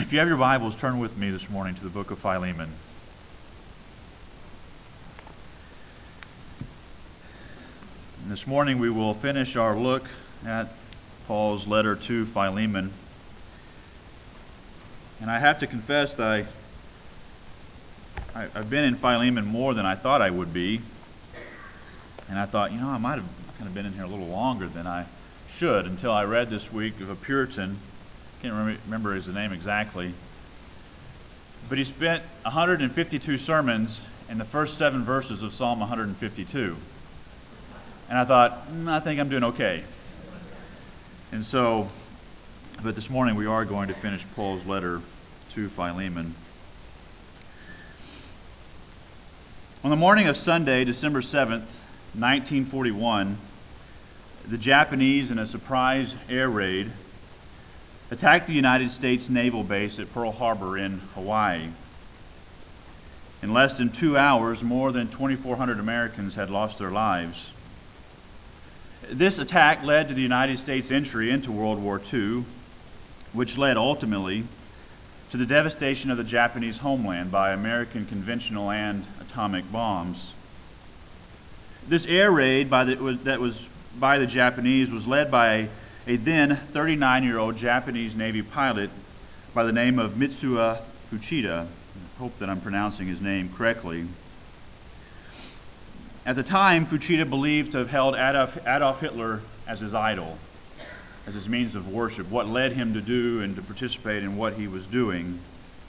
If you have your Bibles, turn with me this morning to the book of Philemon. And this morning we will finish our look at Paul's letter to Philemon. And I have to confess that I've been in Philemon more than I thought I would be. And I thought, I might have kind of been in here a little longer than I should until I read this week of a Puritan. Can't remember his name exactly. But he spent 152 sermons in the first 7 verses of Psalm 152. And I thought, I think I'm doing okay. And so, but this morning we are going to finish Paul's letter to Philemon. On the morning of Sunday, December 7th, 1941, the Japanese, in a surprise air raid, attacked the United States naval base at Pearl Harbor in Hawaii. In less than 2 hours, more than 2,400 Americans had lost their lives. This attack led to the United States' entry into World War II, which led ultimately to the devastation of the Japanese homeland by American conventional and atomic bombs. This air raid that was by the Japanese was led by a then 39-year-old Japanese Navy pilot by the name of Mitsuo Fuchida. I hope that I'm pronouncing his name correctly. At the time, Fuchida believed to have held Adolf Hitler as his idol, as his means of worship, what led him to do and to participate in what he was doing.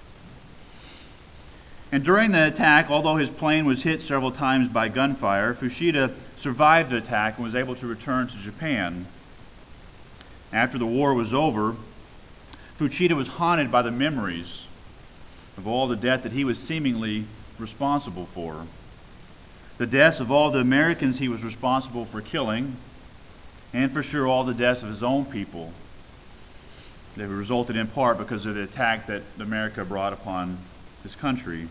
And during the attack, although his plane was hit several times by gunfire, Fuchida survived the attack and was able to return to Japan. After the war was over, Fuchida was haunted by the memories of all the death that he was seemingly responsible for. The deaths of all the Americans he was responsible for killing, and for sure all the deaths of his own people. They resulted in part because of the attack that America brought upon his country.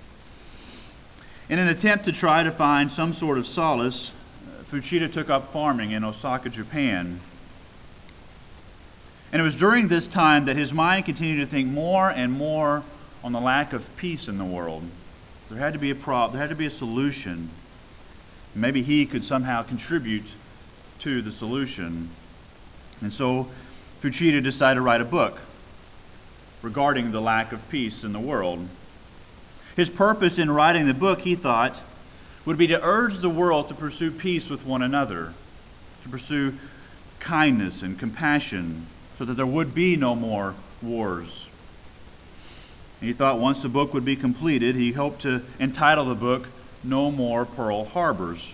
In an attempt to try to find some sort of solace, Fuchida took up farming in Osaka, Japan. And it was during this time that his mind continued to think more and more on the lack of peace in the world. There had to be a problem, there had to be a solution. Maybe he could somehow contribute to the solution. And so Fuchida decided to write a book regarding the lack of peace in the world. His purpose in writing the book, he thought, would be to urge the world to pursue peace with one another, to pursue kindness and compassion, so that there would be no more wars. And he thought once the book would be completed, he hoped to entitle the book No More Pearl Harbors.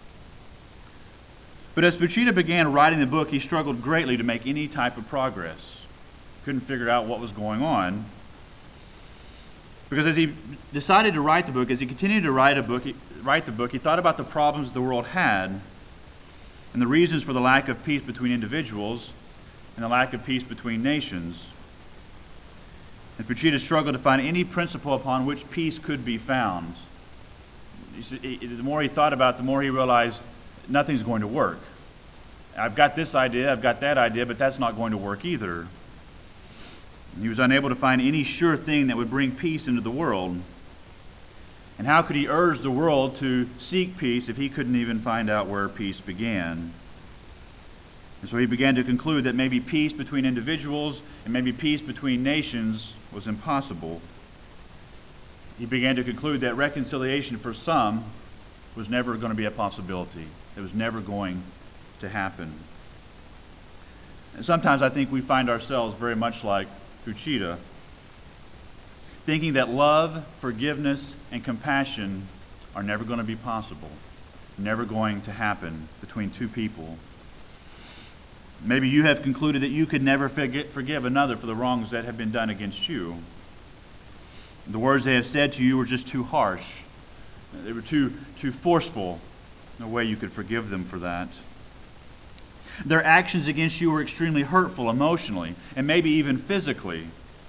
But as Fuchida began writing the book, he struggled greatly to make any type of progress. Couldn't figure out what was going on. Because as he decided to write the book, as he continued to write the book, he thought about the problems the world had and the reasons for the lack of peace between individuals and the lack of peace between nations. And Fuchida struggled to find any principle upon which peace could be found. The more he thought about it, the more he realized nothing's going to work. I've got this idea, I've got that idea, but that's not going to work either. And he was unable to find any sure thing that would bring peace into the world. And how could he urge the world to seek peace if he couldn't even find out where peace began? And so he began to conclude that maybe peace between individuals and maybe peace between nations was impossible. He began to conclude that reconciliation for some was never going to be a possibility. It was never going to happen. And sometimes I think we find ourselves very much like Fuchida, thinking that love, forgiveness, and compassion are never going to be possible, never going to happen between two people. Maybe you have concluded that you could never forgive another for the wrongs that have been done against you. The words they have said to you were just too harsh. They were too forceful. No way you could forgive them for that. Their actions against you were extremely hurtful emotionally and maybe even physically.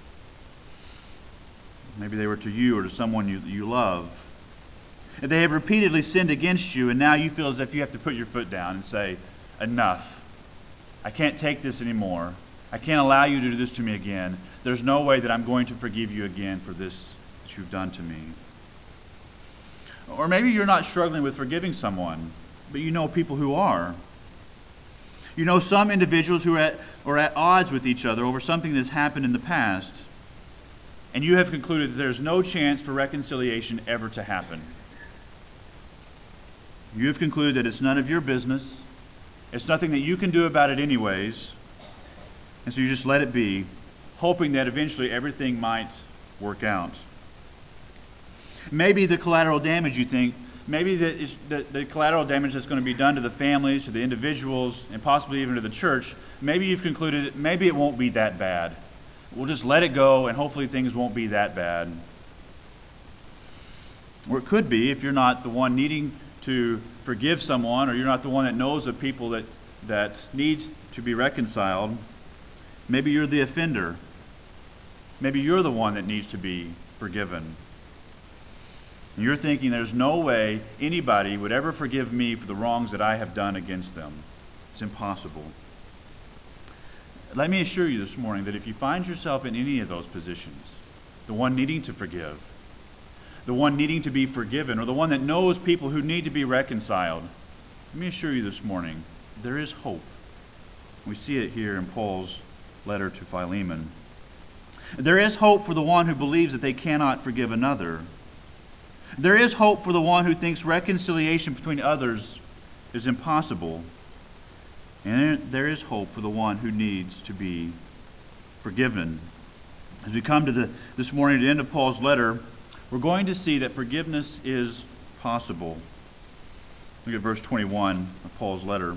Maybe they were to you or to someone you love. And they have repeatedly sinned against you, and now you feel as if you have to put your foot down and say, enough. I can't take this anymore. I can't allow you to do this to me again. There's no way that I'm going to forgive you again for this that you've done to me. Or maybe you're not struggling with forgiving someone, but you know people who are. You know some individuals who are at odds with each other over something that's happened in the past, and you have concluded that there's no chance for reconciliation ever to happen. You have concluded that it's none of your business, it's nothing that you can do about it anyways, and so you just let it be, hoping that eventually everything might work out. Maybe the collateral damage, you think, maybe the collateral damage that's going to be done to the families, to the individuals, and possibly even to the church, maybe you've concluded maybe it won't be that bad. We'll just let it go, and hopefully things won't be that bad. Or it could be, if you're not the one needing to forgive someone, or you're not the one that knows of people that need to be reconciled, maybe you're the offender. Maybe you're the one that needs to be forgiven. And you're thinking there's no way anybody would ever forgive me for the wrongs that I have done against them. It's impossible. Let me assure you this morning that if you find yourself in any of those positions, the one needing to forgive, the one needing to be forgiven, or the one that knows people who need to be reconciled, let me assure you this morning, there is hope. We see it here in Paul's letter to Philemon. There is hope for the one who believes that they cannot forgive another. There is hope for the one who thinks reconciliation between others is impossible. And there is hope for the one who needs to be forgiven. As we come to this morning to the end of Paul's letter, we're going to see that forgiveness is possible. Look at verse 21 of Paul's letter.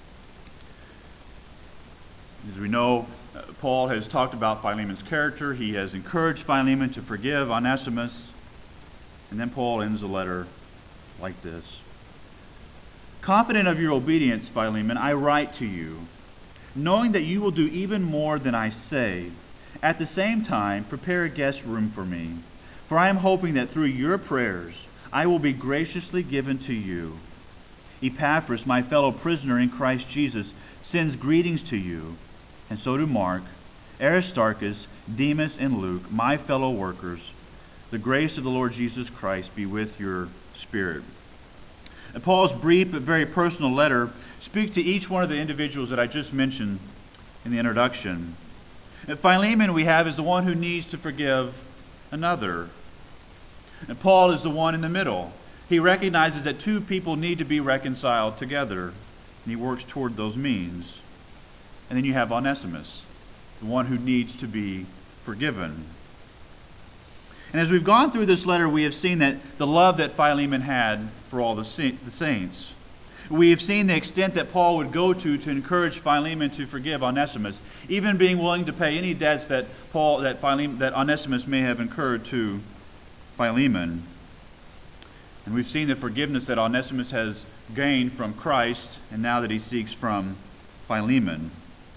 As we know, Paul has talked about Philemon's character. He has encouraged Philemon to forgive Onesimus. And then Paul ends the letter like this. Confident of your obedience, Philemon, I write to you, knowing that you will do even more than I say. At the same time, prepare a guest room for me, for I am hoping that through your prayers I will be graciously given to you. Epaphras, my fellow prisoner in Christ Jesus, sends greetings to you, and so do Mark, Aristarchus, Demas, and Luke, my fellow workers. The grace of the Lord Jesus Christ be with your spirit. And Paul's brief but very personal letter speaks to each one of the individuals that I just mentioned in the introduction. And Philemon, we have, is the one who needs to forgive another. And Paul is the one in the middle. He recognizes that two people need to be reconciled together, and he works toward those means. And then you have Onesimus, the one who needs to be forgiven. And as we've gone through this letter, we have seen that the love that Philemon had for all the saints. We have seen the extent that Paul would go to encourage Philemon to forgive Onesimus, even being willing to pay any debts that Onesimus may have incurred to Philemon. And we've seen the forgiveness that Onesimus has gained from Christ, and now that he seeks from Philemon.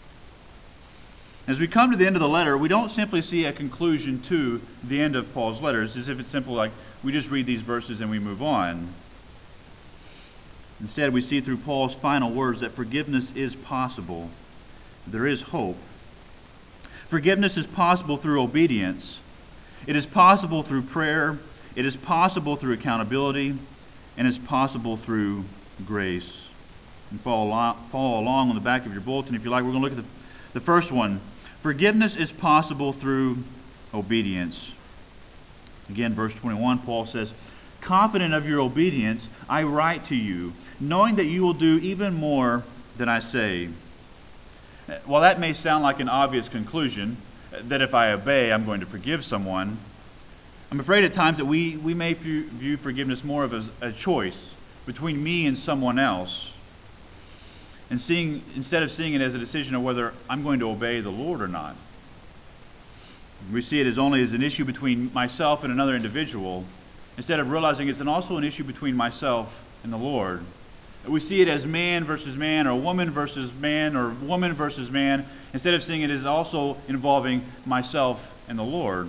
As we come to the end of the letter, we don't simply see a conclusion to the end of Paul's letter. It's as if it's simple, like we just read these verses and we move on. Instead, we see through Paul's final words that forgiveness is possible. There is hope. Forgiveness is possible through obedience. It is possible through prayer. It is possible through accountability. And it's possible through grace. And follow along on the back of your bulletin if you like. We're going to look at the first one. Forgiveness is possible through obedience. Again, verse 21, Paul says, confident of your obedience, I write to you, knowing that you will do even more than I say. While that may sound like an obvious conclusion, that if I obey, I'm going to forgive someone, I'm afraid at times that we may view forgiveness more of as a choice between me and someone else. And instead of seeing it as a decision of whether I'm going to obey the Lord or not. We see it as only as an issue between myself and another individual, instead of realizing it's also an issue between myself and the Lord. We see it as man versus man, or woman versus man, or woman versus man, instead of seeing it as also involving myself and the Lord.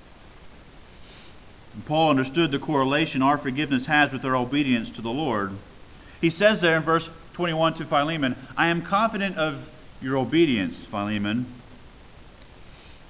And Paul understood the correlation our forgiveness has with our obedience to the Lord. He says there in verse 21 to Philemon, I am confident of your obedience, Philemon,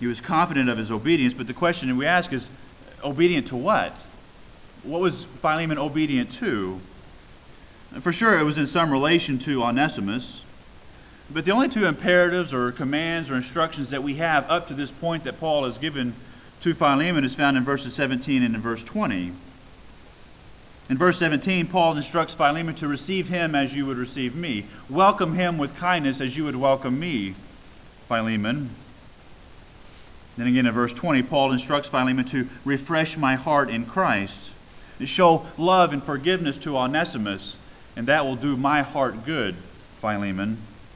He was confident of his obedience, but the question we ask is, obedient to what? What was Philemon obedient to? For sure, it was in some relation to Onesimus, but the only two imperatives or commands or instructions that we have up to this point that Paul has given to Philemon is found in verses 17 and in verse 20. In verse 17, Paul instructs Philemon to receive him as you would receive me. Welcome him with kindness as you would welcome me, Philemon. Then again in verse 20, Paul instructs Philemon to refresh my heart in Christ, to show love and forgiveness to Onesimus, and that will do my heart good, Philemon.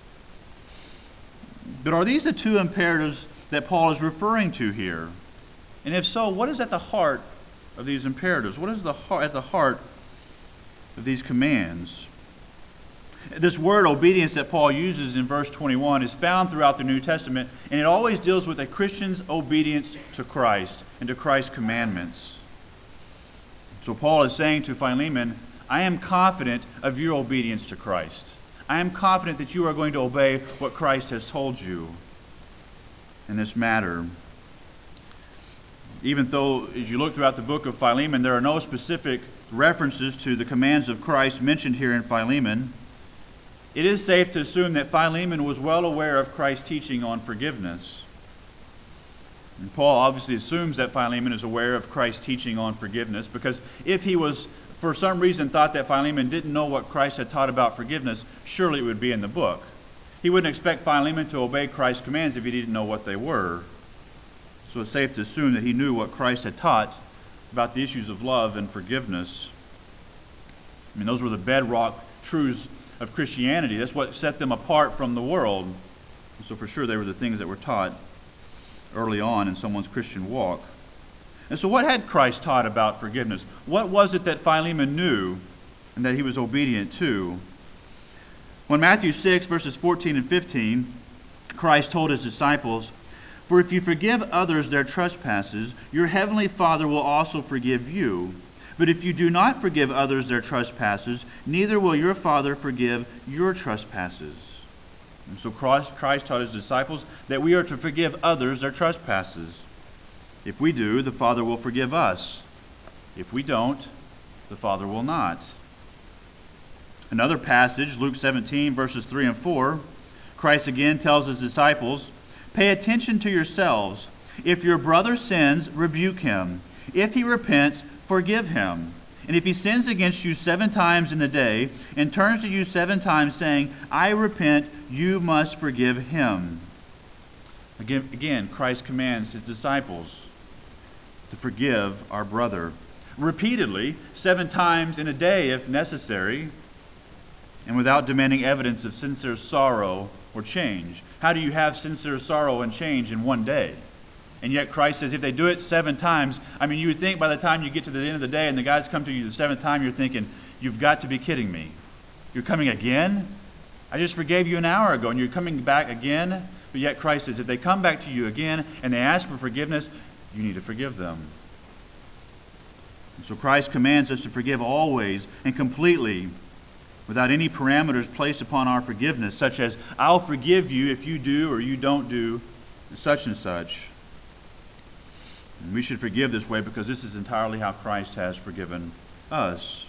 But are these the two imperatives that Paul is referring to here? And if so, what is at the heart of these imperatives? What is at the heart of these commands? This word obedience that Paul uses in verse 21 is found throughout the New Testament, and it always deals with a Christian's obedience to Christ and to Christ's commandments. So Paul is saying to Philemon, I am confident of your obedience to Christ. I am confident that you are going to obey what Christ has told you in this matter. Even though, as you look throughout the book of Philemon, there are no specific references to the commands of Christ mentioned here in Philemon, it is safe to assume that Philemon was well aware of Christ's teaching on forgiveness. And Paul obviously assumes that Philemon is aware of Christ's teaching on forgiveness, because if he was, for some reason, thought that Philemon didn't know what Christ had taught about forgiveness, surely it would be in the book. He wouldn't expect Philemon to obey Christ's commands if he didn't know what they were. So it's safe to assume that he knew what Christ had taught about the issues of love and forgiveness. I mean, those were the bedrock truths of Christianity. That's what set them apart from the world. So for sure they were the things that were taught early on in someone's Christian walk. And so what had Christ taught about forgiveness? What was it that Philemon knew and that he was obedient to? When Matthew 6, verses 14 and 15, Christ told his disciples, "For if you forgive others their trespasses, your heavenly Father will also forgive you. But if you do not forgive others their trespasses, neither will your Father forgive your trespasses." And so Christ taught his disciples that we are to forgive others their trespasses. If we do, the Father will forgive us. If we don't, the Father will not. Another passage, Luke 17, verses 3 and 4, Christ again tells his disciples, "Pay attention to yourselves. If your brother sins, rebuke him. If he repents, forgive him. And if he sins against you 7 times in the day and turns to you 7 times saying, 'I repent,' you must forgive him." Again, Christ commands his disciples to forgive our brother repeatedly, 7 times in a day if necessary, and without demanding evidence of sincere sorrow or change. How do you have sincere sorrow and change in one day? And yet Christ says if they do it 7 times, I mean, you would think by the time you get to the end of the day and the guys come to you the 7th time, you're thinking, you've got to be kidding me. You're coming again? I just forgave you an hour ago and you're coming back again? But yet Christ says if they come back to you again and they ask for forgiveness, you need to forgive them. And so Christ commands us to forgive always and completely, without any parameters placed upon our forgiveness, such as, I'll forgive you if you do or you don't do such and such. And we should forgive this way because this is entirely how Christ has forgiven us.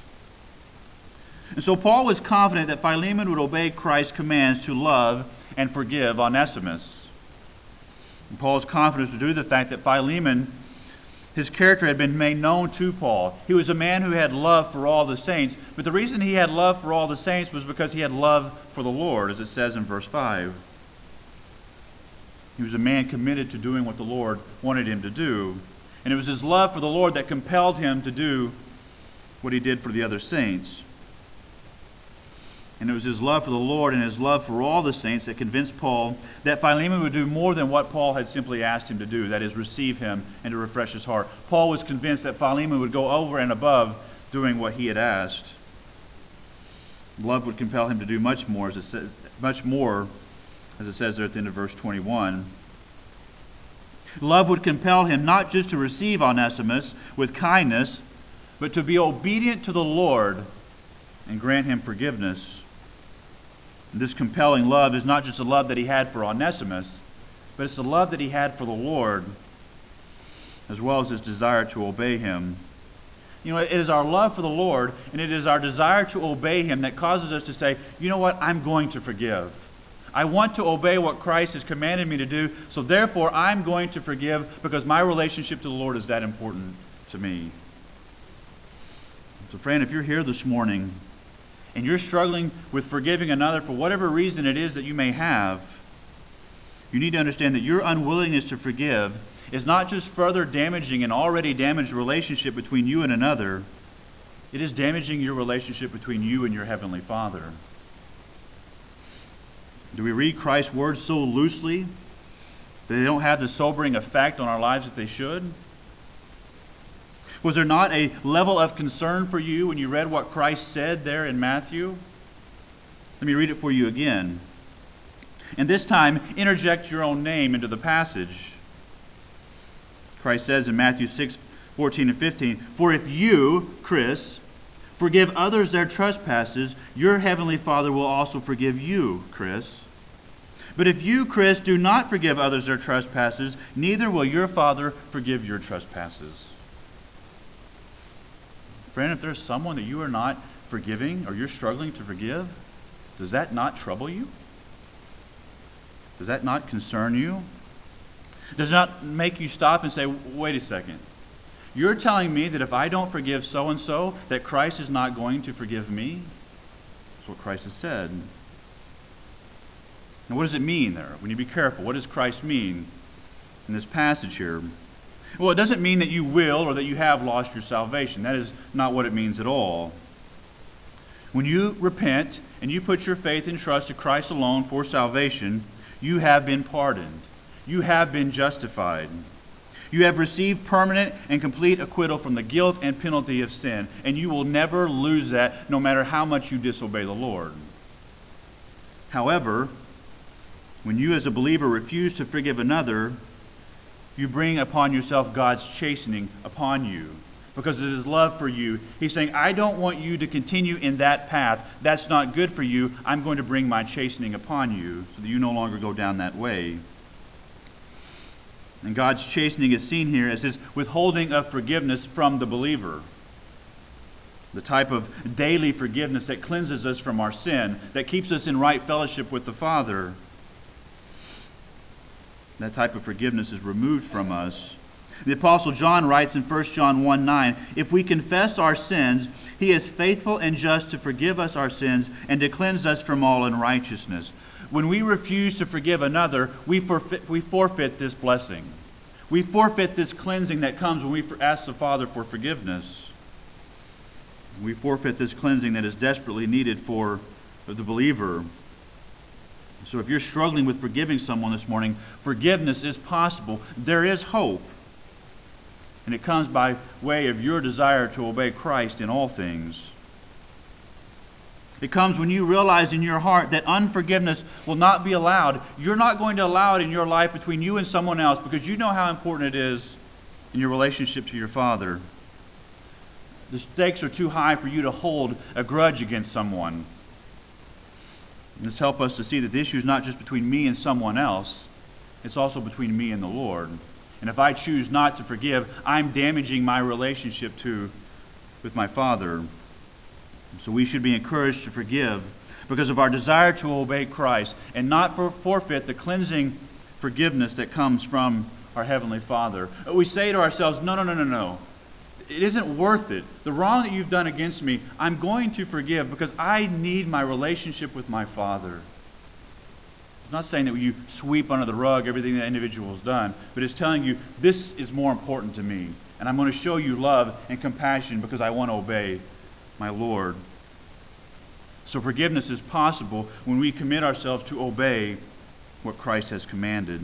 And so Paul was confident that Philemon would obey Christ's commands to love and forgive Onesimus. And Paul's confidence was due to the fact that Philemon, his character had been made known to Paul. He was a man who had love for all the saints, but the reason he had love for all the saints was because he had love for the Lord, as it says in verse 5. He was a man committed to doing what the Lord wanted him to do, and it was his love for the Lord that compelled him to do what he did for the other saints. And it was his love for the Lord and his love for all the saints that convinced Paul that Philemon would do more than what Paul had simply asked him to do, that is, receive him and to refresh his heart. Paul was convinced that Philemon would go over and above doing what he had asked. Love would compel him to do much more, as it says there at the end of verse 21. Love would compel him not just to receive Onesimus with kindness, but to be obedient to the Lord and grant him forgiveness. And this compelling love is not just a love that he had for Onesimus, but it's the love that he had for the Lord, as well as his desire to obey him. You know, it is our love for the Lord, and it is our desire to obey him that causes us to say, you know what, I'm going to forgive. I want to obey what Christ has commanded me to do, so therefore I'm going to forgive because my relationship to the Lord is that important to me. So friend, if you're here this morning and you're struggling with forgiving another for whatever reason it is that you may have, you need to understand that your unwillingness to forgive is not just further damaging an already damaged relationship between you and another, it is damaging your relationship between you and your Heavenly Father. Do we read Christ's words so loosely that they don't have the sobering effect on our lives that they should? Was there not a level of concern for you when you read what Christ said there in Matthew? Let me read it for you again. And this time, interject your own name into the passage. Christ says in Matthew 6:14 and 15, "For if you, Chris, forgive others their trespasses, your heavenly Father will also forgive you, Chris. But if you, Chris, do not forgive others their trespasses, neither will your Father forgive your trespasses." Friend, if there's someone that you are not forgiving or you're struggling to forgive, does that not trouble you? Does that not concern you? Does it not make you stop and say, wait a second, you're telling me that if I don't forgive so-and-so, that Christ is not going to forgive me? That's what Christ has said. Now what does it mean there? We need to be careful. What does Christ mean in this passage here? Well, it doesn't mean that you will or that you have lost your salvation. That is not what it means at all. When you repent and you put your faith and trust in Christ alone for salvation, you have been pardoned. You have been justified. You have received permanent and complete acquittal from the guilt and penalty of sin, and you will never lose that no matter how much you disobey the Lord. However, when you as a believer refuse to forgive another, you bring upon yourself God's chastening upon you because of his love for you. He's saying, I don't want you to continue in that path. That's not good for you. I'm going to bring my chastening upon you so that you no longer go down that way. And God's chastening is seen here as his withholding of forgiveness from the believer. The type of daily forgiveness that cleanses us from our sin, that keeps us in right fellowship with the Father. That type of forgiveness is removed from us. The Apostle John writes in 1 John 1:9, "If we confess our sins, he is faithful and just to forgive us our sins and to cleanse us from all unrighteousness." When we refuse to forgive another, we forfeit this blessing. We forfeit this cleansing that comes when we ask the Father for forgiveness. We forfeit this cleansing that is desperately needed for the believer. So if you're struggling with forgiving someone this morning, forgiveness is possible. There is hope. And it comes by way of your desire to obey Christ in all things. It comes when you realize in your heart that unforgiveness will not be allowed. You're not going to allow it in your life between you and someone else because you know how important it is in your relationship to your Father. The stakes are too high for you to hold a grudge against someone. This helps us to see that the issue is not just between me and someone else. It's also between me and the Lord. And if I choose not to forgive, I'm damaging my relationship with my Father. So we should be encouraged to forgive because of our desire to obey Christ and not forfeit the cleansing forgiveness that comes from our Heavenly Father. We say to ourselves, no. It isn't worth it. The wrong that you've done against me, I'm going to forgive because I need my relationship with my Father. It's not saying that you sweep under the rug everything that individual has done, but it's telling you this is more important to me. And I'm going to show you love and compassion because I want to obey my Lord. So forgiveness is possible when we commit ourselves to obey what Christ has commanded.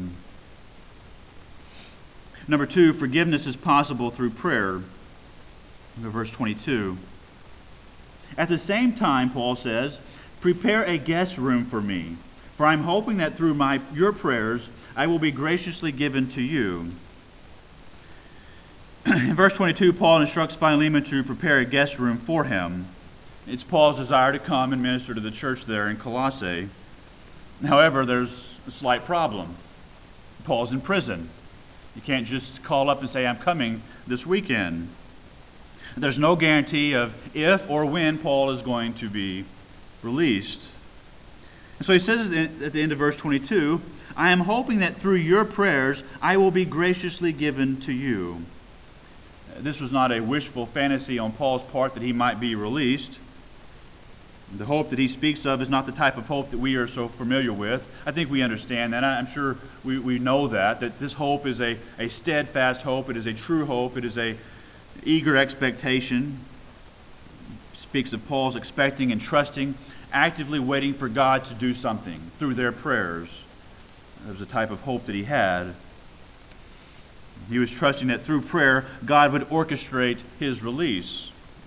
Number 2, forgiveness is possible through prayer. Look at verse 22. At the same time, Paul says, prepare a guest room for me, for I'm hoping that through your prayers I will be graciously given to you. In verse 22, Paul instructs Philemon to prepare a guest room for him. It's Paul's desire to come and minister to the church there in Colossae. However, there's a slight problem. Paul's in prison. You can't just call up and say, I'm coming this weekend. There's no guarantee of if or when Paul is going to be released. And so he says at the end of verse 22, I am hoping that through your prayers I will be graciously given to you. This was not a wishful fantasy on Paul's part that he might be released. The hope that he speaks of is not the type of hope that we are so familiar with. I think we understand that. I'm sure we know that this hope is a steadfast hope. It is a true hope. It is a eager expectation. It speaks of Paul's expecting and trusting, actively waiting for God to do something through their prayers. That was the type of hope that he had. He was trusting that through prayer, God would orchestrate his release.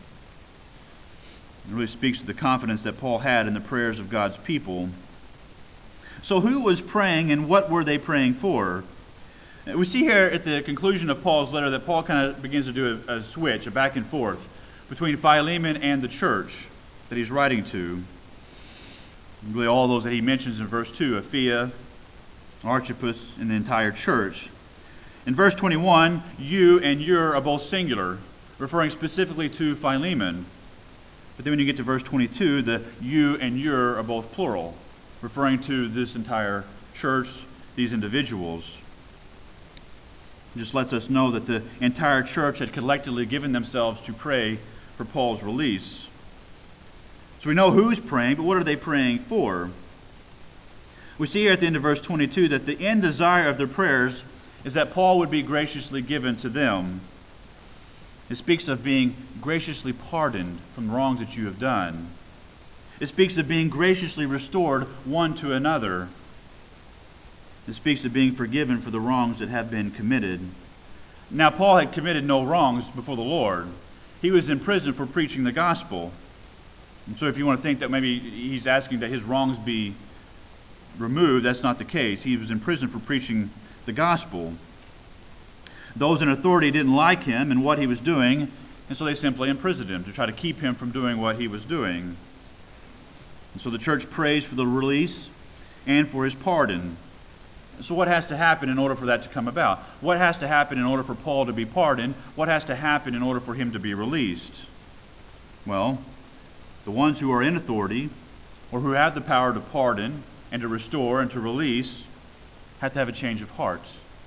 It really speaks to the confidence that Paul had in the prayers of God's people. So who was praying and what were they praying for? We see here at the conclusion of Paul's letter that Paul kind of begins to do a switch, a back and forth, between Philemon and the church that he's writing to. Really all those that he mentions in verse 2, Apphia, Archippus, and the entire church. In verse 21, you and your are both singular, referring specifically to Philemon. But then when you get to verse 22, the you and your are both plural, referring to this entire church, these individuals. It just lets us know that the entire church had collectively given themselves to pray for Paul's release. So we know who's praying, but what are they praying for? We see here at the end of verse 22 that the end desire of their prayers is that Paul would be graciously given to them. It speaks of being graciously pardoned from wrongs that you have done. It speaks of being graciously restored one to another. It speaks of being forgiven for the wrongs that have been committed. Now, Paul had committed no wrongs before the Lord. He was in prison for preaching the gospel. And so if you want to think that maybe he's asking that his wrongs be removed, that's not the case. He was in prison for preaching the gospel. Those in authority didn't like him and what he was doing, and so they simply imprisoned him to try to keep him from doing what he was doing. And so the church prays for the release and for his pardon. So what has to happen in order for that to come about? What has to happen in order for Paul to be pardoned? What has to happen in order for him to be released? Well, the ones who are in authority or who have the power to pardon and to restore and to release have to have a change of heart.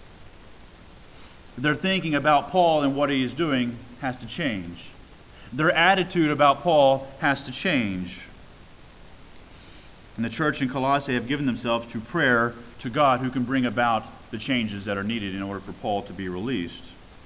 Their thinking about Paul and what he is doing has to change. Their attitude about Paul has to change. And the church in Colossae have given themselves to prayer to God who can bring about the changes that are needed in order for Paul to be released.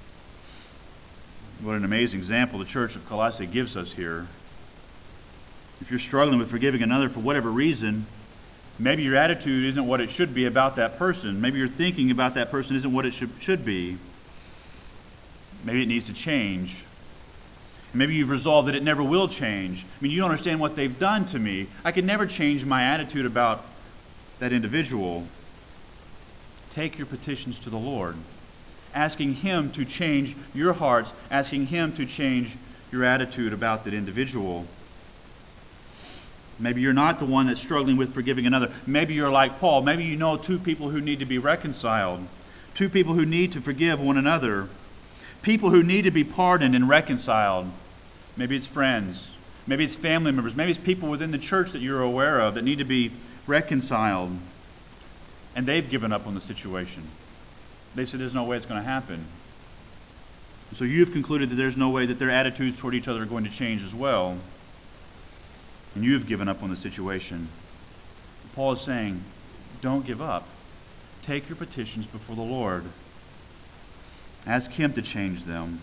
What an amazing example the church of Colossae gives us here. If you're struggling with forgiving another for whatever reason, maybe your attitude isn't what it should be about that person. Maybe your thinking about that person isn't what it should be. Maybe it needs to change. Maybe you've resolved that it never will change. I mean, you don't understand what they've done to me. I can never change my attitude about that individual. Take your petitions to the Lord, asking Him to change your hearts, asking Him to change your attitude about that individual. Maybe you're not the one that's struggling with forgiving another. Maybe you're like Paul. Maybe you know two people who need to be reconciled, two people who need to forgive one another, people who need to be pardoned and reconciled. Maybe it's friends. Maybe it's family members. Maybe it's people within the church that you're aware of that need to be reconciled. And they've given up on the situation. They said there's no way it's going to happen. So you've concluded that there's no way that their attitudes toward each other are going to change as well. And you've given up on the situation. Paul is saying, don't give up. Take your petitions before the Lord. Ask Him to change them.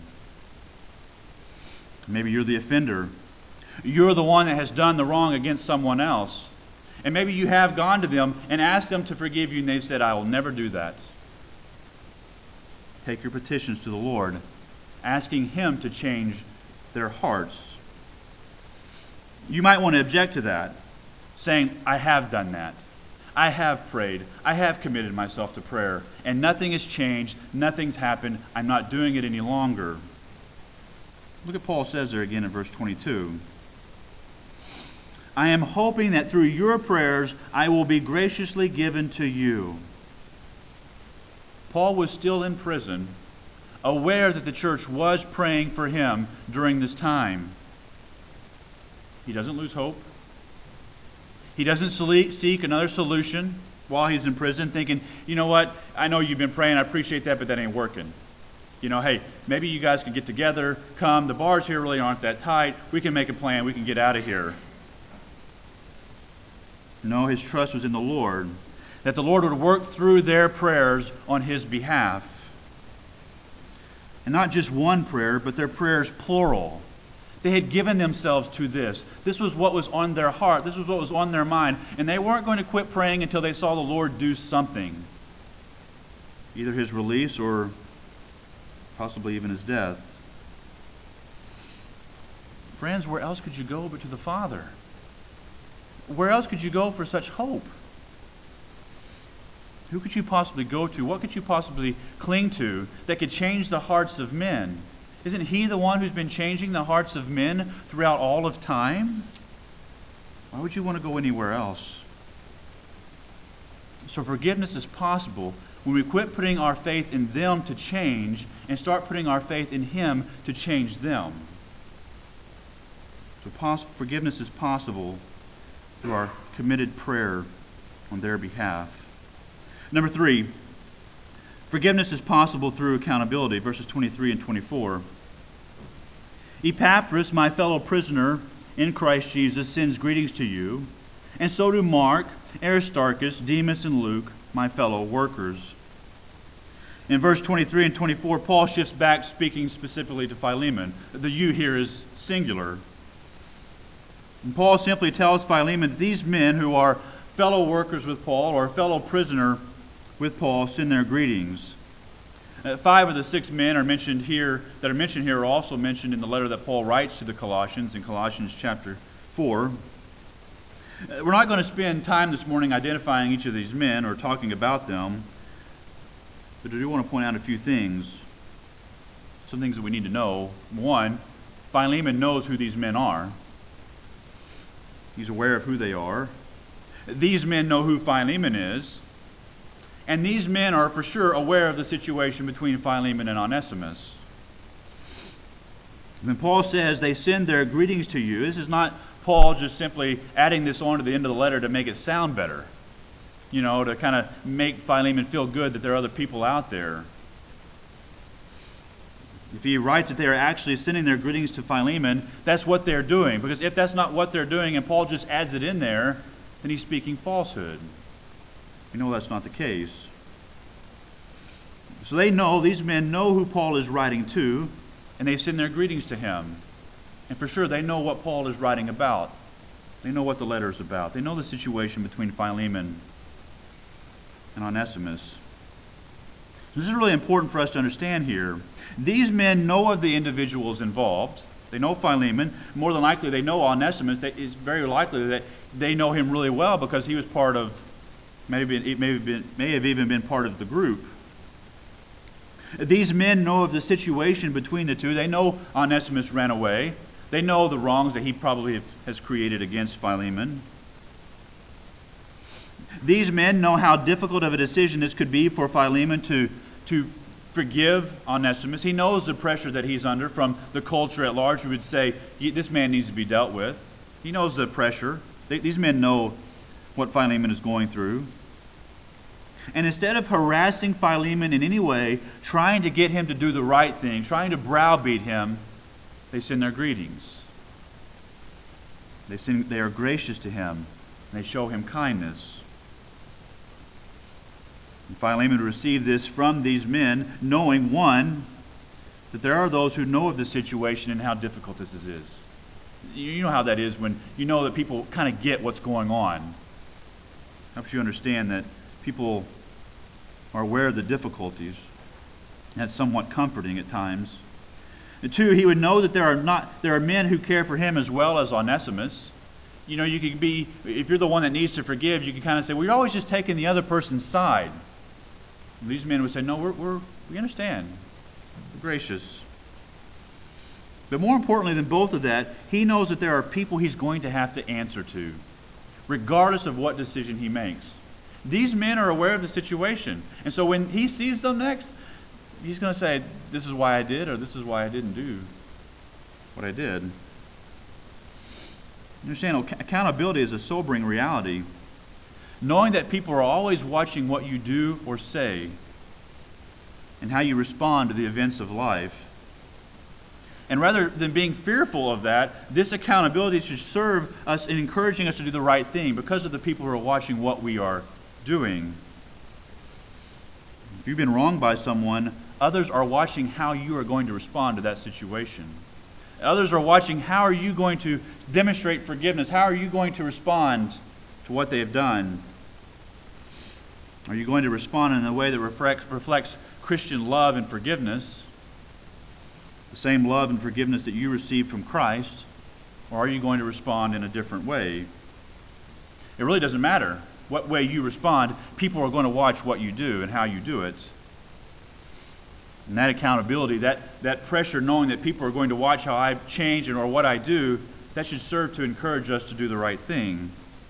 Maybe you're the offender. You're the one that has done the wrong against someone else. And maybe you have gone to them and asked them to forgive you, and they've said, I will never do that. Take your petitions to the Lord, asking Him to change their hearts. You might want to object to that, saying, I have done that. I have prayed. I have committed myself to prayer, and nothing has changed. Nothing's happened. I'm not doing it any longer. Look at Paul says there again in verse 22. I am hoping that through your prayers I will be graciously given to you. Paul was still in prison, aware that the church was praying for him during this time. He doesn't lose hope. He doesn't seek another solution while he's in prison, thinking, you know what, I know you've been praying, I appreciate that, but that ain't working. You know, hey, maybe you guys can get together, come, the bars here really aren't that tight, we can make a plan, we can get out of here. No, his trust was in the Lord, that the Lord would work through their prayers on his behalf. And not just one prayer, but their prayers plural. They had given themselves to this. This was what was on their heart. This was what was on their mind. And they weren't going to quit praying until they saw the Lord do something. Either his release or possibly even his death. Friends, where else could you go but to the Father? Where else could you go for such hope? Who could you possibly go to? What could you possibly cling to that could change the hearts of men? Isn't he the one who's been changing the hearts of men throughout all of time? Why would you want to go anywhere else? So forgiveness is possible when we quit putting our faith in them to change and start putting our faith in him to change them. So forgiveness is possible through our committed prayer on their behalf. Number 3, forgiveness is possible through accountability, verses 23 and 24. Epaphras, my fellow prisoner in Christ Jesus, sends greetings to you, and so do Mark, Aristarchus, Demas, and Luke, my fellow workers. In verse 23 and 24, Paul shifts back, speaking specifically to Philemon. The you here is singular. And Paul simply tells Philemon that these men who are fellow workers with Paul or fellow prisoner with Paul send their greetings. 5 of the 6 men are mentioned here are also mentioned in the letter that Paul writes to the Colossians in Colossians chapter 4. We're not going to spend time this morning identifying each of these men or talking about them, but I do want to point out a few things, some things that we need to know. One, Philemon knows who these men are. He's aware of who they are. These men know who Philemon is. And these men are for sure aware of the situation between Philemon and Onesimus. When Paul says they send their greetings to you, this is not Paul just simply adding this on to the end of the letter to make it sound better. You know, to kind of make Philemon feel good that there are other people out there. If he writes that they are actually sending their greetings to Philemon, that's what they're doing. Because if that's not what they're doing and Paul just adds it in there, then he's speaking falsehood. We know that's not the case. So these men know who Paul is writing to, and they send their greetings to him. And for sure, they know what Paul is writing about. They know what the letter is about. They know the situation between Philemon and Onesimus. This is really important for us to understand here. These men know of the individuals involved. They know Philemon. More than likely, they know Onesimus. It's very likely that they know him really well because he was part of, may have even been part of the group. These men know of the situation between the two. They know Onesimus ran away. They know the wrongs that he probably has created against Philemon. These men know how difficult of a decision this could be for Philemon to forgive Onesimus. He knows the pressure that he's under from the culture at large who would say, this man needs to be dealt with. He knows the pressure. These men know what Philemon is going through. And instead of harassing Philemon in any way, trying to get him to do the right thing, trying to browbeat him, they send their greetings. They are gracious to him, and they show him kindness. And Philemon received this from these men, knowing, one, that there are those who know of the situation and how difficult this is. You know how that is when you know that people kind of get what's going on. Helps you understand that people are aware of the difficulties. That's somewhat comforting at times. And 2, he would know that there are men who care for him as well as Onesimus. You know, you could be, if you're the one that needs to forgive, you can kind of say, well, you're always just taking the other person's side. And these men would say, no, we understand. We're gracious. But more importantly than both of that, he knows that there are people he's going to have to answer to, regardless of what decision he makes. These men are aware of the situation. And so when he sees them next, he's going to say, this is why I did, or this is why I didn't do what I did. You understand, accountability is a sobering reality. Knowing that people are always watching what you do or say and how you respond to the events of life. And rather than being fearful of that, this accountability should serve us in encouraging us to do the right thing because of the people who are watching what we are doing. If you've been wronged by someone, others are watching how you are going to respond to that situation. Others are watching how are you going to demonstrate forgiveness? How are you going to respond to what they have done? Are you going to respond in a way that reflects Christian love and forgiveness, the same love and forgiveness that you received from Christ, or are you going to respond in a different way? It really doesn't matter what way you respond. People are going to watch what you do and how you do it. And that accountability, that pressure, knowing that people are going to watch how I change or what I do, that should serve to encourage us to do the right thing.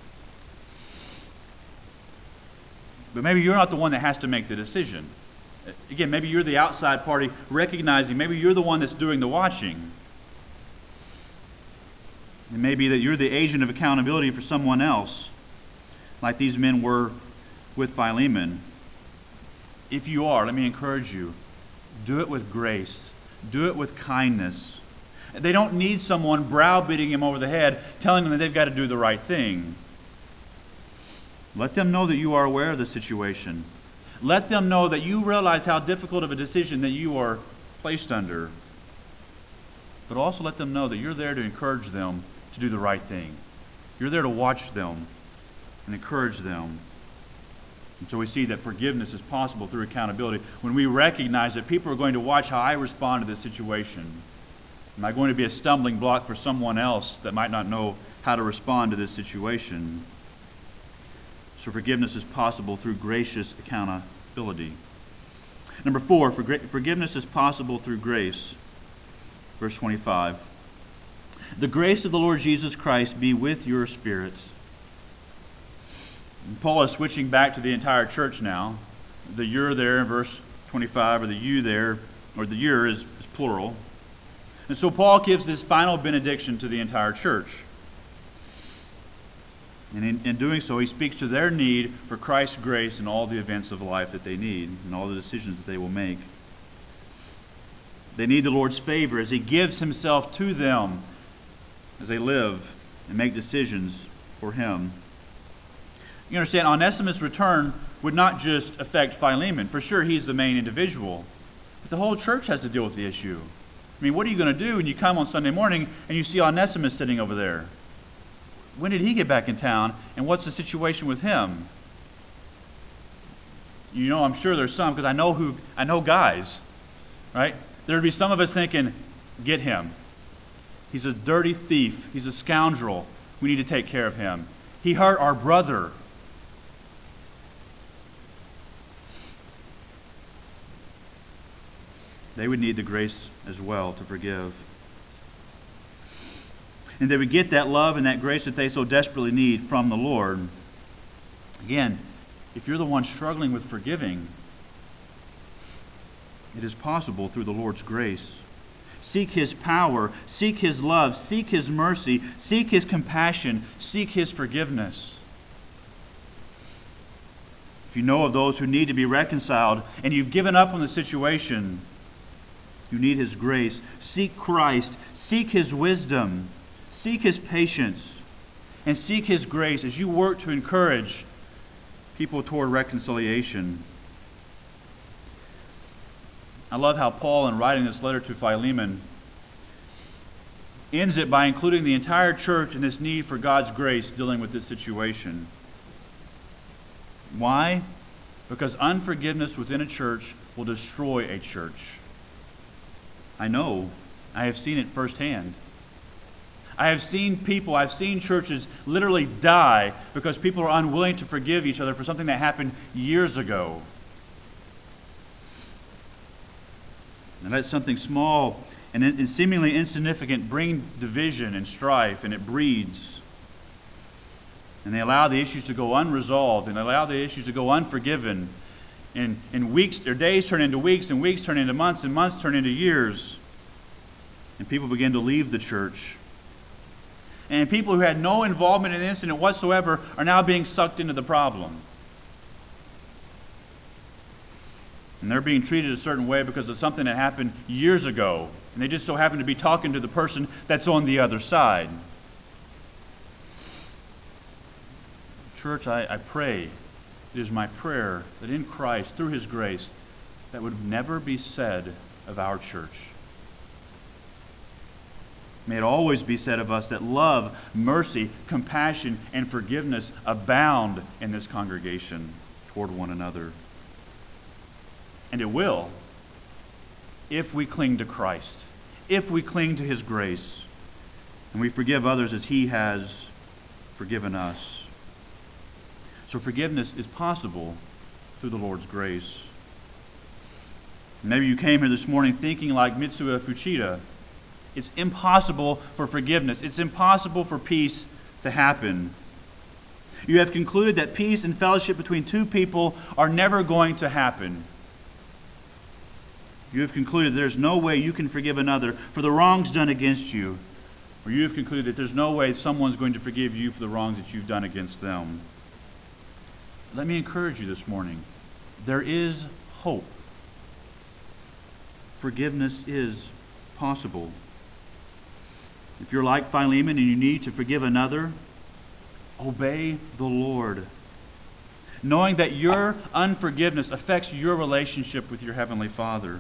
But maybe you're not the one that has to make the decision. Again, maybe you're the outside party recognizing, maybe you're the one that's doing the watching. It may be that you're the agent of accountability for someone else, like these men were with Philemon. If you are, let me encourage you, do it with grace. Do it with kindness. They don't need someone browbeating him over the head, telling them that they've got to do the right thing. Let them know that you are aware of the situation. Let them know that you realize how difficult of a decision that you are placed under. But also let them know that you're there to encourage them to do the right thing. You're there to watch them and encourage them. And so we see that forgiveness is possible through accountability when we recognize that people are going to watch how I respond to this situation. Am I going to be a stumbling block for someone else that might not know how to respond to this situation? So forgiveness is possible through gracious accountability. Number 4, forgiveness is possible through grace. Verse 25. The grace of the Lord Jesus Christ be with your spirit. And Paul is switching back to the entire church now. The you're there in verse 25, or the you there, or the you're is plural. And so Paul gives this final benediction to the entire church. And in doing so, he speaks to their need for Christ's grace in all the events of life that they need and all the decisions that they will make. They need the Lord's favor as he gives himself to them as they live and make decisions for him. You understand, Onesimus' return would not just affect Philemon. For sure, he's the main individual. But the whole church has to deal with the issue. I mean, what are you going to do when you come on Sunday morning and you see Onesimus sitting over there? When did he get back in town, and what's the situation with him? You know, I'm sure there's some, because I know guys, right? There'd be some of us thinking, get him. He's a dirty thief. He's a scoundrel. We need to take care of him. He hurt our brother. They would need the grace as well to forgive. And they would get that love and that grace that they so desperately need from the Lord. Again, if you're the one struggling with forgiving, it is possible through the Lord's grace. Seek his power, seek his love, seek his mercy, seek his compassion, seek his forgiveness. If you know of those who need to be reconciled and you've given up on the situation, you need his grace. Seek Christ, seek his wisdom, seek his patience, and seek his grace as you work to encourage people toward reconciliation. I love how Paul, in writing this letter to Philemon, ends it by including the entire church in this need for God's grace dealing with this situation. Why? Because unforgiveness within a church will destroy a church. I know. I have seen it firsthand. I have seen churches literally die because people are unwilling to forgive each other for something that happened years ago. And let something small and seemingly insignificant bring division and strife, and it breeds. And they allow the issues to go unresolved, and they allow the issues to go unforgiven. And weeks or days turn into weeks, and weeks turn into months, and months turn into years. And people begin to leave the church. And people who had no involvement in the incident whatsoever are now being sucked into the problem. And they're being treated a certain way because of something that happened years ago. And they just so happen to be talking to the person that's on the other side. Church, I pray, it is my prayer that in Christ, through His grace, that would never be said of our church. May it always be said of us that love, mercy, compassion, and forgiveness abound in this congregation toward one another. And it will, if we cling to Christ, if we cling to His grace, and we forgive others as He has forgiven us. So forgiveness is possible through the Lord's grace. Maybe you came here this morning thinking like Mitsuo Fuchida. It's impossible for forgiveness. It's impossible for peace to happen. You have concluded that peace and fellowship between two people are never going to happen. You have concluded there's no way you can forgive another for the wrongs done against you. Or you have concluded that there's no way someone's going to forgive you for the wrongs that you've done against them. Let me encourage you this morning. There is hope. Forgiveness is possible. If you're like Philemon and you need to forgive another, obey the Lord, knowing that your unforgiveness affects your relationship with your Heavenly Father.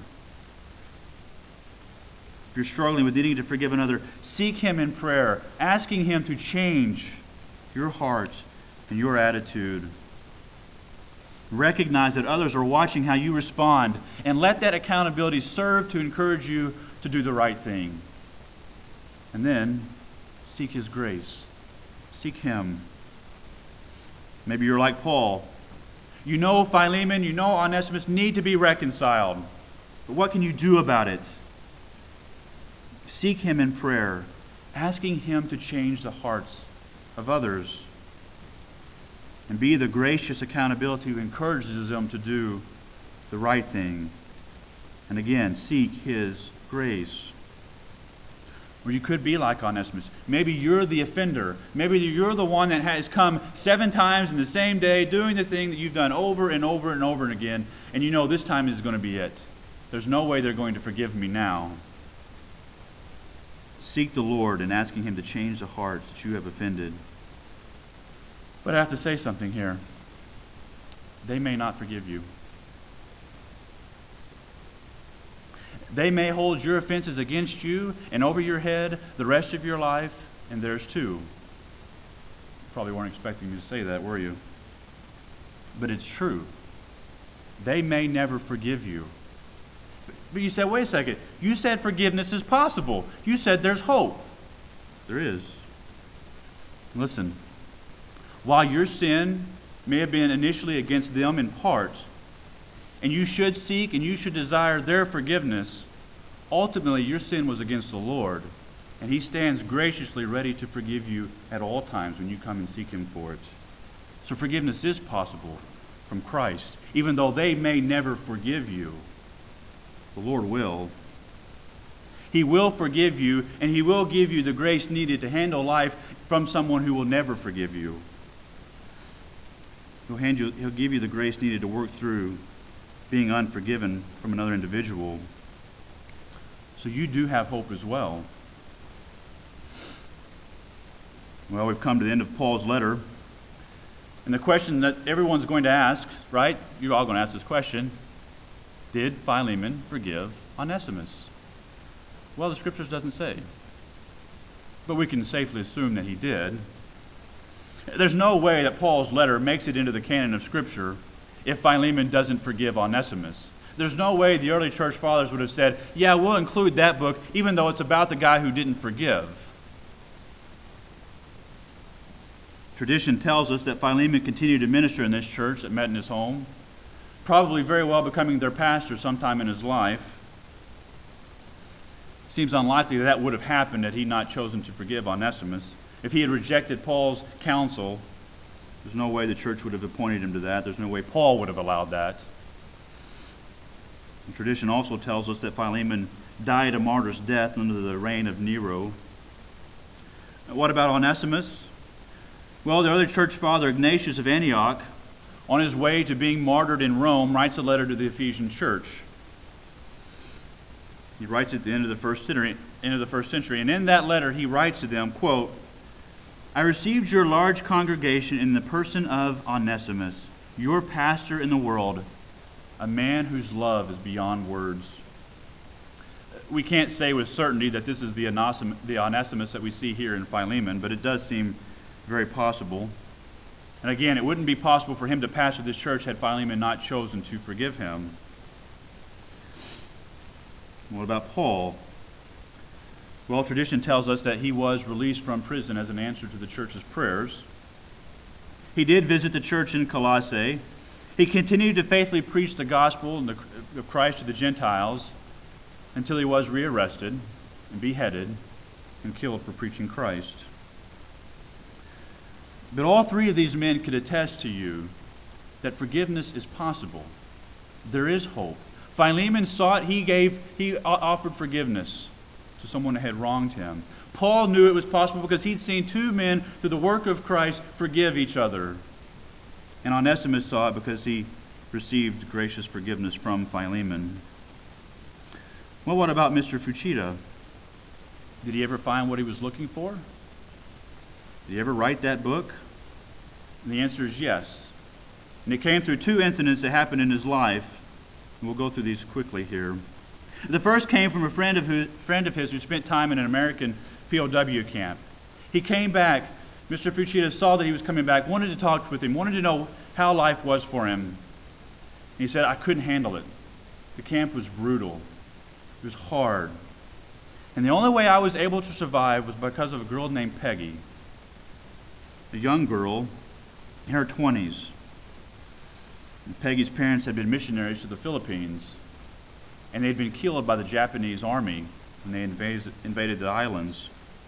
If you're struggling with needing to forgive another, seek Him in prayer, asking Him to change your heart and your attitude. Recognize that others are watching how you respond, and let that accountability serve to encourage you to do the right thing. And then seek His grace. Seek Him. Maybe you're like Paul. You know Philemon, you know Onesimus need to be reconciled. But what can you do about it? Seek Him in prayer, asking Him to change the hearts of others. And be the gracious accountability who encourages them to do the right thing. And again, seek His grace. Or you could be like Onesimus. Maybe you're the offender. Maybe you're the one that has come 7 times in the same day doing the thing that you've done over and over and over again. And you know this time is going to be it. There's no way they're going to forgive me now. Seek the Lord in asking Him to change the hearts that you have offended. But I have to say something here. They may not forgive you. They may hold your offenses against you and over your head the rest of your life, and theirs too. You probably weren't expecting me to say that, were you? But it's true. They may never forgive you. But you said, wait a second, you said forgiveness is possible. You said there's hope. There is. Listen, while your sin may have been initially against them in part, and you should seek and you should desire their forgiveness, ultimately your sin was against the Lord, and He stands graciously ready to forgive you at all times when you come and seek Him for it. So forgiveness is possible from Christ. Even though they may never forgive you, the Lord will. He will forgive you, and He will give you the grace needed to handle life from someone who will never forgive you. He'll give you the grace needed to work through being unforgiven from another individual. So you do have hope as well. Well, we've come to the end of Paul's letter. And the question that everyone's going to ask, right? You're all going to ask this question. Did Philemon forgive Onesimus? Well, the Scriptures doesn't say. But we can safely assume that he did. There's no way that Paul's letter makes it into the canon of Scripture if Philemon doesn't forgive Onesimus. There's no way the early church fathers would have said, yeah, we'll include that book, even though it's about the guy who didn't forgive. Tradition tells us that Philemon continued to minister in this church that met in his home, probably very well becoming their pastor sometime in his life. Seems unlikely that would have happened had he not chosen to forgive Onesimus. If he had rejected Paul's counsel There's no way the church would have appointed him to that. There's no way Paul would have allowed that. And tradition also tells us that Philemon died a martyr's death under the reign of Nero. What about Onesimus? Well, the early church father Ignatius of Antioch, on his way to being martyred in Rome, writes a letter to the Ephesian church. He writes at the end of the first century, and in that letter he writes to them, quote, "I received your large congregation in the person of Onesimus, your pastor in the world, a man whose love is beyond words." We can't say with certainty that this is the Onesimus that we see here in Philemon, but it does seem very possible. And again, it wouldn't be possible for him to pastor this church had Philemon not chosen to forgive him. What about Paul? Well, tradition tells us that he was released from prison as an answer to the church's prayers. He did visit the church in Colossae. He continued to faithfully preach the gospel and of Christ to the Gentiles until he was rearrested and beheaded and killed for preaching Christ. But all three of these men could attest to you that forgiveness is possible. There is hope. Philemon sought, he offered forgiveness to someone that had wronged him. Paul knew it was possible because he'd seen two men through the work of Christ forgive each other. And Onesimus saw it because he received gracious forgiveness from Philemon. Well, what about Mr. Fuchida? Did he ever find what he was looking for? Did he ever write that book? And the answer is yes. And it came through two incidents that happened in his life. And we'll go through these quickly here. The first came from a friend of his who spent time in an American POW camp. He came back. Mr. Fuchida saw that he was coming back, wanted to talk with him, wanted to know how life was for him. And he said, "I couldn't handle it. The camp was brutal. It was hard. And the only way I was able to survive was because of a girl named Peggy, a young girl in her 20s. And Peggy's parents had been missionaries to the Philippines, and they'd been killed by the Japanese army when they invaded the islands.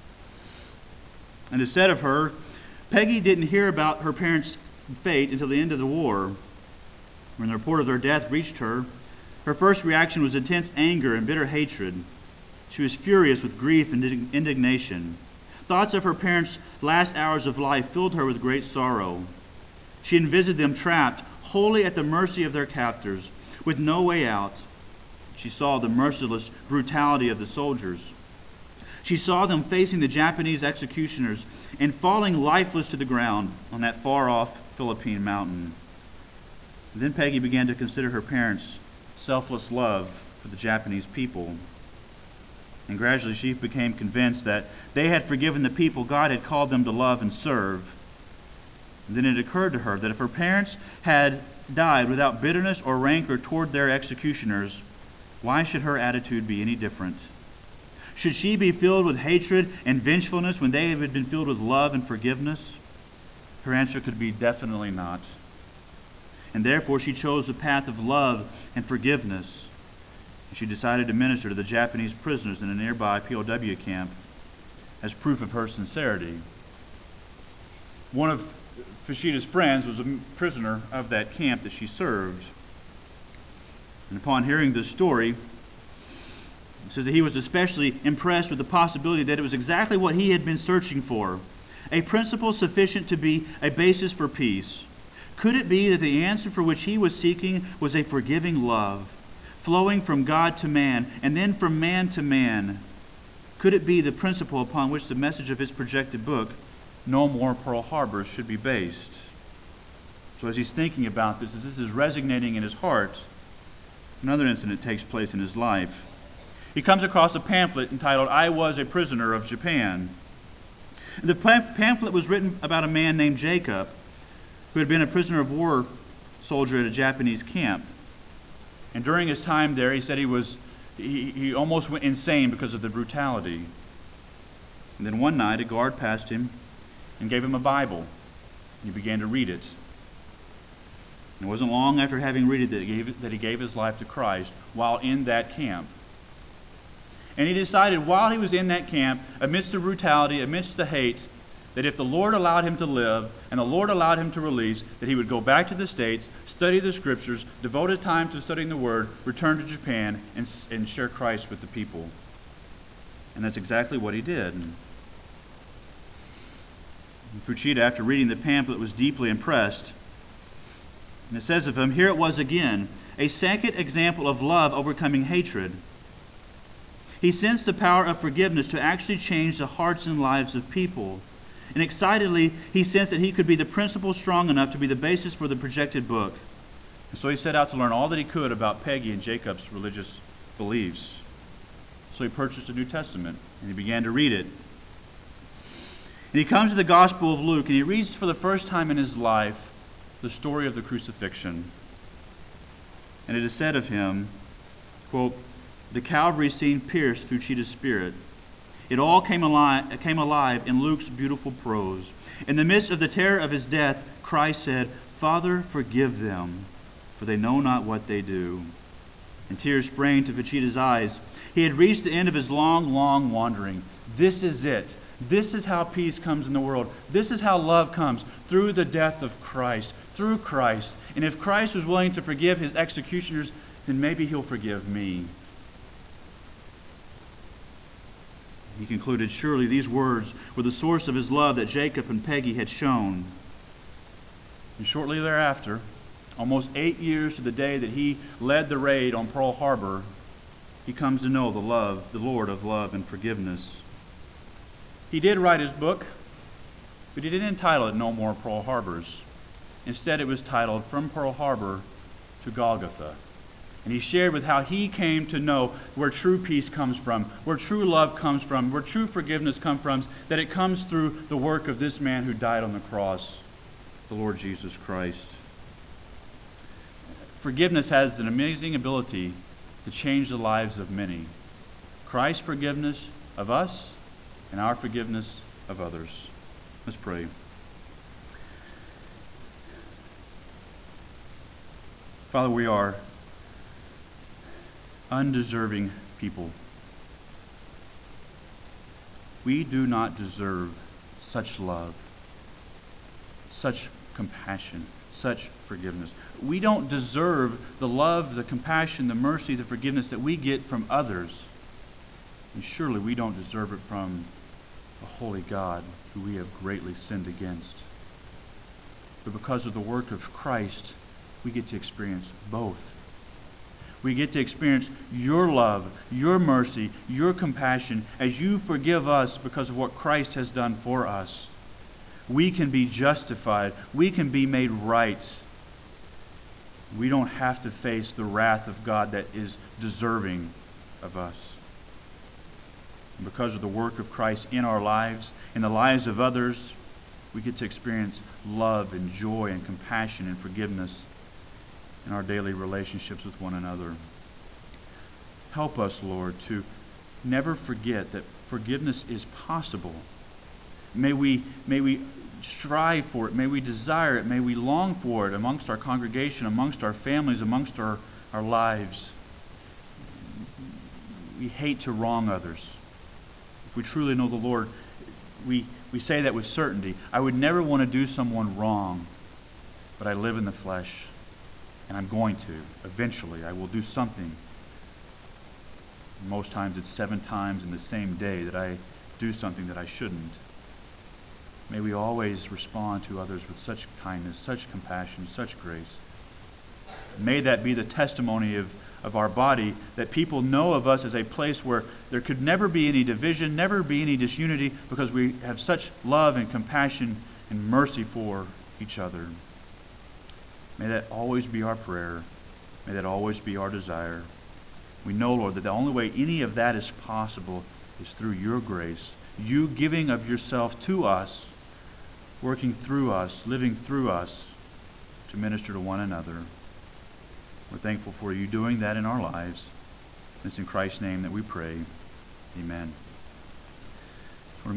And it said of her, Peggy didn't hear about her parents' fate until the end of the war. When the report of their death reached her, her first reaction was intense anger and bitter hatred. She was furious with grief and indignation. Thoughts of her parents' last hours of life filled her with great sorrow. She envisioned them trapped, wholly at the mercy of their captors, with no way out. She saw the merciless brutality of the soldiers. She saw them facing the Japanese executioners and falling lifeless to the ground on that far-off Philippine mountain. And then Peggy began to consider her parents' selfless love for the Japanese people. And gradually she became convinced that they had forgiven the people God had called them to love and serve. And then it occurred to her that if her parents had died without bitterness or rancor toward their executioners, why should her attitude be any different? Should she be filled with hatred and vengefulness when they had been filled with love and forgiveness? Her answer could be definitely not. And therefore she chose the path of love and forgiveness. And she decided to minister to the Japanese prisoners in a nearby POW camp as proof of her sincerity. One of Fuchida's friends was a prisoner of that camp that she served. And upon hearing this story, it says that he was especially impressed with the possibility that it was exactly what he had been searching for, a principle sufficient to be a basis for peace. Could it be that the answer for which he was seeking was a forgiving love, flowing from God to man, and then from man to man? Could it be the principle upon which the message of his projected book, No More Pearl Harbors, should be based? So as he's thinking about this, as this is resonating in his heart, another incident takes place in his life. He comes across a pamphlet entitled, I Was a Prisoner of Japan. The pamphlet was written about a man named Jacob, who had been a prisoner of war soldier at a Japanese camp. And during his time there, he said he almost went insane because of the brutality. And then one night, a guard passed him and gave him a Bible. And he began to read it. And it wasn't long after having read it that he gave his life to Christ while in that camp. And he decided while he was in that camp, amidst the brutality, amidst the hate, that if the Lord allowed him to live and the Lord allowed him to release, that he would go back to the States, study the Scriptures, devote his time to studying the Word, return to Japan, and share Christ with the people. And that's exactly what he did. And Fuchida, after reading the pamphlet, was deeply impressed. And it says of him, here it was again, a second example of love overcoming hatred. He sensed the power of forgiveness to actually change the hearts and lives of people. And excitedly, he sensed that he could be the principle strong enough to be the basis for the projected book. And so he set out to learn all that he could about Peggy and Jacob's religious beliefs. So he purchased a New Testament, and he began to read it. And he comes to the Gospel of Luke, and he reads for the first time in his life the story of the crucifixion. And it is said of him, quote, the Calvary scene pierced Fuchida's spirit. It all came alive in Luke's beautiful prose. In the midst of the terror of his death, Christ said, Father, forgive them, for they know not what they do. And tears sprang to Fuchida's eyes. He had reached the end of his long, long wandering. This is it. This is how peace comes in the world. This is how love comes, through the death of Christ, through Christ. And if Christ was willing to forgive his executioners, then maybe he'll forgive me. He concluded, surely these words were the source of his love that Jacob and Peggy had shown. And shortly thereafter, almost 8 years to the day that he led the raid on Pearl Harbor, he comes to know the Lord of love and forgiveness. He did write his book, but he didn't entitle it No More Pearl Harbors. Instead, it was titled From Pearl Harbor to Golgotha. And he shared with how he came to know where true peace comes from, where true love comes from, where true forgiveness comes from, that it comes through the work of this man who died on the cross, the Lord Jesus Christ. Forgiveness has an amazing ability to change the lives of many. Christ's forgiveness of us and our forgiveness of others. Let's pray. Father, we are undeserving people. We do not deserve such love, such compassion, such forgiveness. We don't deserve the love, the compassion, the mercy, the forgiveness that we get from others. And surely we don't deserve it from a holy God who we have greatly sinned against. But because of the work of Christ, we get to experience both. We get to experience your love, your mercy, your compassion as you forgive us because of what Christ has done for us. We can be justified. We can be made right. We don't have to face the wrath of God that is deserving of us. And because of the work of Christ in our lives, in the lives of others, we get to experience love and joy and compassion and forgiveness in our daily relationships with one another. Help us, Lord, to never forget that forgiveness is possible. May we strive for it. May we desire it. May we long for it amongst our congregation, amongst our families, amongst our lives. We hate to wrong others. If we truly know the Lord, we say that with certainty. I would never want to do someone wrong, but I live in the flesh. And I'm going to. Eventually, I will do something. Most times it's 7 times in the same day that I do something that I shouldn't. May we always respond to others with such kindness, such compassion, such grace. May that be the testimony of our body, that people know of us as a place where there could never be any division, never be any disunity, because we have such love and compassion and mercy for each other. May that always be our prayer. May that always be our desire. We know, Lord, that the only way any of that is possible is through your grace. You giving of yourself to us, working through us, living through us to minister to one another. We're thankful for you doing that in our lives. It's in Christ's name that we pray. Amen.